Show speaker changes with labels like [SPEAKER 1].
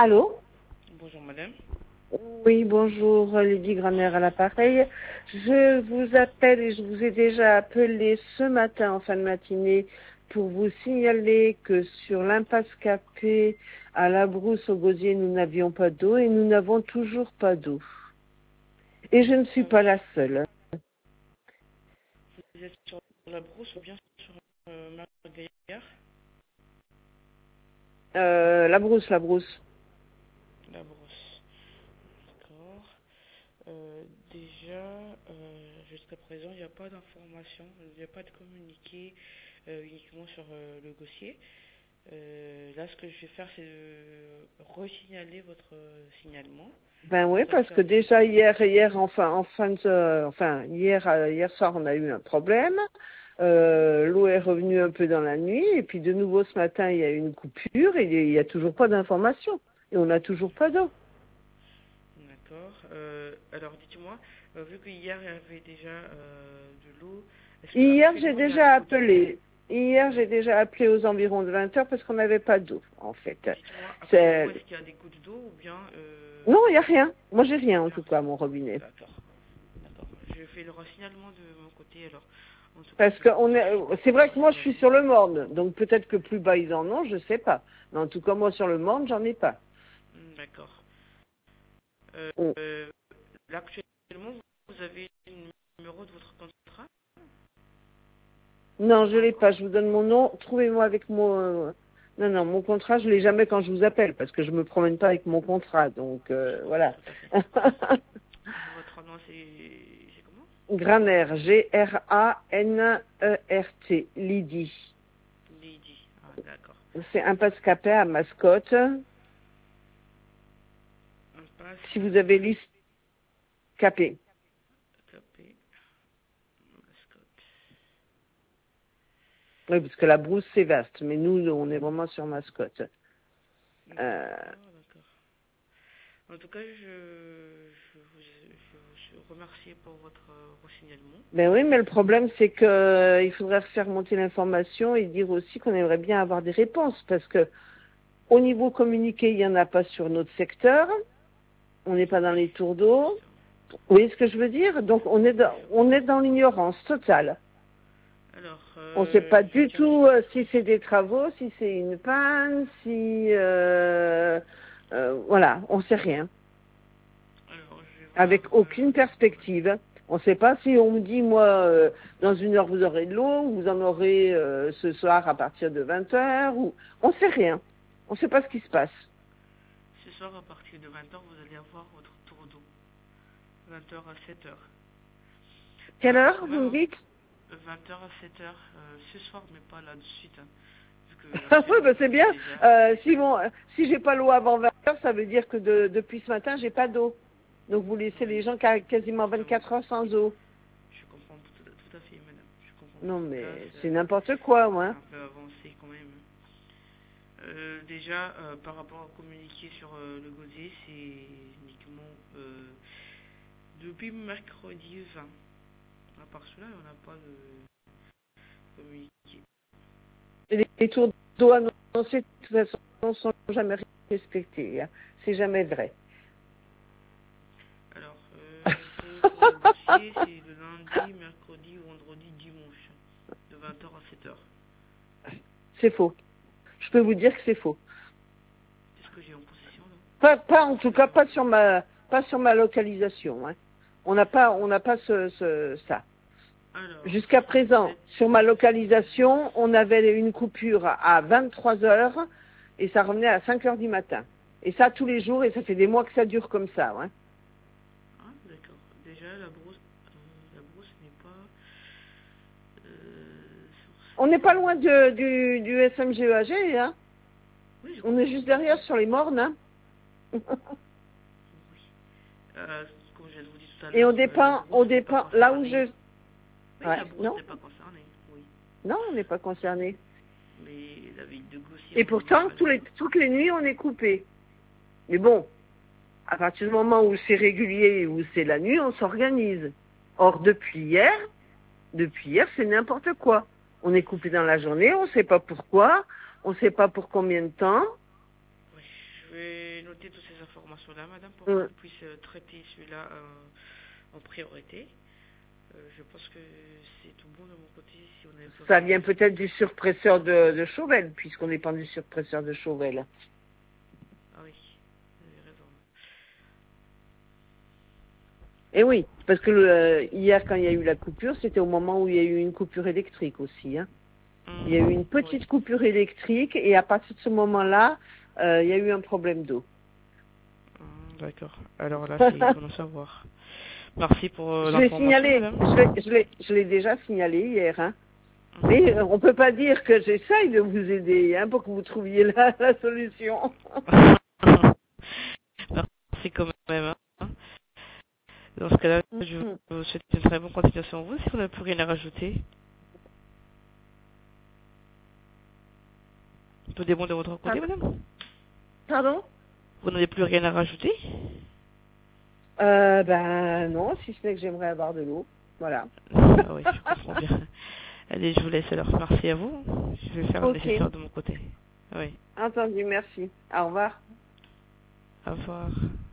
[SPEAKER 1] Allô?
[SPEAKER 2] Bonjour madame.
[SPEAKER 1] Oui, bonjour, Lydie Graner à l'appareil. Je vous appelle et je vous ai déjà appelé ce matin en fin de matinée pour vous signaler que sur l'impasse Capet à la Brousse au Gosier, nous n'avions pas d'eau et nous n'avons toujours pas d'eau. Et je ne suis pas la seule.
[SPEAKER 2] Vous êtes sur la Brousse ou bien sur Margaillard?
[SPEAKER 1] La Brousse, la Brousse.
[SPEAKER 2] La Brousse. D'accord. Déjà, jusqu'à présent, il n'y a pas d'information, il n'y a pas de communiqué uniquement sur le dossier. Là, ce que je vais faire, c'est de resignaler votre signalement.
[SPEAKER 1] Ben oui,
[SPEAKER 2] Faudrait
[SPEAKER 1] parce
[SPEAKER 2] faire
[SPEAKER 1] que déjà hier, hier soir, on a eu un problème. L'eau est revenue un peu dans la nuit, et puis de nouveau ce matin, il y a eu une coupure, et il n'y a toujours pas d'information. Et on n'a toujours pas d'eau.
[SPEAKER 2] D'accord. Alors, dites-moi, vu que hier il y avait déjà de l'eau, est-ce que
[SPEAKER 1] Hier, j'ai
[SPEAKER 2] actuellement il y a un
[SPEAKER 1] déjà
[SPEAKER 2] écho d'eau?
[SPEAKER 1] appelé. Hier, j'ai déjà appelé aux environs de 20 heures parce qu'on n'avait pas d'eau, en fait.
[SPEAKER 2] Dites-moi, actuellement,
[SPEAKER 1] C'est...
[SPEAKER 2] est-ce qu'il y a des gouttes d'eau ou bien
[SPEAKER 1] Non, il n'y a rien. Moi, j'ai rien,
[SPEAKER 2] il
[SPEAKER 1] en
[SPEAKER 2] n'y a
[SPEAKER 1] tout
[SPEAKER 2] rien?
[SPEAKER 1] cas, à mon robinet.
[SPEAKER 2] D'accord. D'accord. Je fais le renseignement de mon côté alors. En tout cas,
[SPEAKER 1] Parce
[SPEAKER 2] je
[SPEAKER 1] que
[SPEAKER 2] vous remercie pour
[SPEAKER 1] c'est
[SPEAKER 2] votre
[SPEAKER 1] vrai que moi, je suis
[SPEAKER 2] renseignement.
[SPEAKER 1] sur le Morne. Donc, peut-être que plus bas, ils en ont, je sais pas. Mais en tout cas, moi, sur le Morne, j'en ai pas.
[SPEAKER 2] D'accord. Euh,
[SPEAKER 1] Mm.
[SPEAKER 2] euh, Là, actuellement, vous avez le numéro de votre contrat?
[SPEAKER 1] Non, je
[SPEAKER 2] Pas
[SPEAKER 1] l'ai
[SPEAKER 2] encore?
[SPEAKER 1] pas. Je vous donne mon nom. Trouvez-moi avec mon... Non, non, mon contrat, je l'ai jamais quand je vous appelle, parce que je me promène pas avec mon contrat. Donc,
[SPEAKER 2] Je comprends
[SPEAKER 1] voilà.
[SPEAKER 2] tout à fait. Votre nom, c'est comment?
[SPEAKER 1] Graner, Graner, Lydie.
[SPEAKER 2] Lydie. Ah, d'accord.
[SPEAKER 1] C'est Impasse Capet à Mascotte. Si
[SPEAKER 2] Impasse
[SPEAKER 1] vous avez liste Capet.
[SPEAKER 2] Capet Mascotte.
[SPEAKER 1] Oui, parce que la Brousse, c'est vaste. Mais nous, on est vraiment sur Mascotte. Euh,
[SPEAKER 2] D'accord, d'accord. En tout cas, je vous remercie pour votre renseignement.
[SPEAKER 1] Ben oui, mais le problème, c'est que il faudrait faire monter l'information et dire aussi qu'on aimerait bien avoir des réponses, parce que au niveau communiqué, il n'y en a pas sur notre secteur, on n'est pas dans
[SPEAKER 2] Oui,
[SPEAKER 1] les tours d'eau.
[SPEAKER 2] c'est vrai.
[SPEAKER 1] Vous voyez ce que je veux dire? Donc
[SPEAKER 2] Oui,
[SPEAKER 1] on est dans l'ignorance totale.
[SPEAKER 2] alors,
[SPEAKER 1] On ne sait pas
[SPEAKER 2] je vais
[SPEAKER 1] du
[SPEAKER 2] terminer.
[SPEAKER 1] tout si c'est des travaux, si c'est une panne, si voilà, on sait rien,
[SPEAKER 2] Alors, je vais voir
[SPEAKER 1] avec aucune perspective. On ne sait pas si on me dit, moi, dans une heure vous aurez de l'eau, ou vous en aurez ce soir à partir de 20 heures, ou on ne sait rien. On ne sait pas ce qui se passe.
[SPEAKER 2] ce soir, à partir de 20 heures, vous allez avoir votre tour d'eau. 20 heures à 7 heures.
[SPEAKER 1] Quelle heure
[SPEAKER 2] Quand
[SPEAKER 1] vous
[SPEAKER 2] même,
[SPEAKER 1] me dites?
[SPEAKER 2] 20 heures à 7 heures ce soir, mais pas là de suite. Vu que
[SPEAKER 1] Oui,
[SPEAKER 2] actuellement,
[SPEAKER 1] ben c'est
[SPEAKER 2] il y a
[SPEAKER 1] bien.
[SPEAKER 2] déjà.
[SPEAKER 1] Si j'ai pas l'eau avant 20 heures, ça veut dire que depuis ce matin, j'ai pas d'eau. Donc vous laissez
[SPEAKER 2] Oui,
[SPEAKER 1] les gens quasiment
[SPEAKER 2] justement.
[SPEAKER 1] 24 heures sans eau.
[SPEAKER 2] Je comprends tout à fait, madame. Je comprends
[SPEAKER 1] Non,
[SPEAKER 2] votre cas.
[SPEAKER 1] mais c'est n'importe quoi,
[SPEAKER 2] C'est
[SPEAKER 1] moi.
[SPEAKER 2] un peu avancé quand même. Déjà, par rapport à communiquer sur le gosier, c'est uniquement depuis mercredi 20. À part cela, on n'a pas de communiqué.
[SPEAKER 1] Les tours d'eau annoncés, de toute façon, ne sont jamais respectés, hein. C'est jamais vrai.
[SPEAKER 2] Alors, pour le dossier, c'est le lundi, mercredi, vendredi, dimanche, de 20 heures à 7 heures.
[SPEAKER 1] C'est faux. Je peux vous dire que c'est faux.
[SPEAKER 2] C'est ce que j'ai en possession là.
[SPEAKER 1] Pas en
[SPEAKER 2] Est-ce
[SPEAKER 1] tout
[SPEAKER 2] que je
[SPEAKER 1] cas,
[SPEAKER 2] vous...
[SPEAKER 1] pas sur ma localisation, hein. On n'a pas ça.
[SPEAKER 2] Alors,
[SPEAKER 1] Jusqu'à
[SPEAKER 2] vous
[SPEAKER 1] présent,
[SPEAKER 2] êtes...
[SPEAKER 1] sur ma localisation, on avait une coupure à 23 heures et ça revenait à 5 heures du matin. Et ça tous les jours, et ça fait des mois que ça dure comme ça, hein.
[SPEAKER 2] Ah, d'accord. Déjà, la brousse n'est pas
[SPEAKER 1] On n'est pas loin du SMGEAG, hein.
[SPEAKER 2] Oui, je
[SPEAKER 1] On est
[SPEAKER 2] comprends
[SPEAKER 1] juste
[SPEAKER 2] tout à
[SPEAKER 1] derrière
[SPEAKER 2] fait.
[SPEAKER 1] sur les mornes, hein.
[SPEAKER 2] Oui. Comme je vous dis tout à
[SPEAKER 1] Et
[SPEAKER 2] l'heure, la
[SPEAKER 1] on
[SPEAKER 2] brousse n'est pas
[SPEAKER 1] dépend, là où
[SPEAKER 2] concernée.
[SPEAKER 1] je...
[SPEAKER 2] Oui,
[SPEAKER 1] Ouais,
[SPEAKER 2] la brousse
[SPEAKER 1] non,
[SPEAKER 2] n'est pas concernée. Oui.
[SPEAKER 1] non, on n'est pas concerné.
[SPEAKER 2] Mais la ville de Gossy
[SPEAKER 1] Et
[SPEAKER 2] en
[SPEAKER 1] pourtant,
[SPEAKER 2] général.
[SPEAKER 1] toutes les nuits, on est coupé. Mais bon, à partir du moment où c'est régulier, où c'est la nuit, on s'organise. Or, depuis hier, c'est n'importe quoi. On est coupé dans la journée, on ne sait pas pourquoi, on ne sait pas pour combien de temps.
[SPEAKER 2] Oui, vais noter toutes ces informations-là, madame, pour
[SPEAKER 1] Mm.
[SPEAKER 2] qu'on puisse traiter celui-là en priorité. Je pense que c'est tout bon de mon côté si on avait plus
[SPEAKER 1] Ça
[SPEAKER 2] rien
[SPEAKER 1] vient
[SPEAKER 2] à
[SPEAKER 1] peut-être
[SPEAKER 2] rajouter.
[SPEAKER 1] du surpresseur de Chauvel, puisqu'on dépend du surpresseur de Chauvel.
[SPEAKER 2] Ah oui, vous avez raison.
[SPEAKER 1] Et oui, parce que hier, quand il y a eu la coupure, c'était au moment où il y a eu une coupure électrique aussi. Hein. Il y a eu une petite
[SPEAKER 2] Oui.
[SPEAKER 1] coupure électrique et à partir de ce moment-là, il y a eu un problème d'eau.
[SPEAKER 2] D'accord. Alors là, c'est bon à savoir. Merci pour
[SPEAKER 1] Je l'ai
[SPEAKER 2] l'information,
[SPEAKER 1] signalé,
[SPEAKER 2] madame.
[SPEAKER 1] je l'ai déjà signalé hier. Hein. Mais on peut pas dire que j'essaye de vous aider hein, pour que vous trouviez la solution.
[SPEAKER 2] Merci quand même. Hein. Dans ce cas-là, je vous souhaite une très bonne continuation à vous. Si vous n'avez plus rien à rajouter, tout est bon de votre côté, madame?
[SPEAKER 1] Pardon?
[SPEAKER 2] Vous n'avez plus rien à rajouter?
[SPEAKER 1] Ben non, si ce n'est que j'aimerais avoir de l'eau. Voilà.
[SPEAKER 2] Ah oui, je comprends bien. Allez, je vous laisse alors. Merci à vous. Je vais faire le
[SPEAKER 1] Ok,
[SPEAKER 2] nécessaire de mon côté. Oui.
[SPEAKER 1] entendu, merci. Au revoir.
[SPEAKER 2] Au revoir.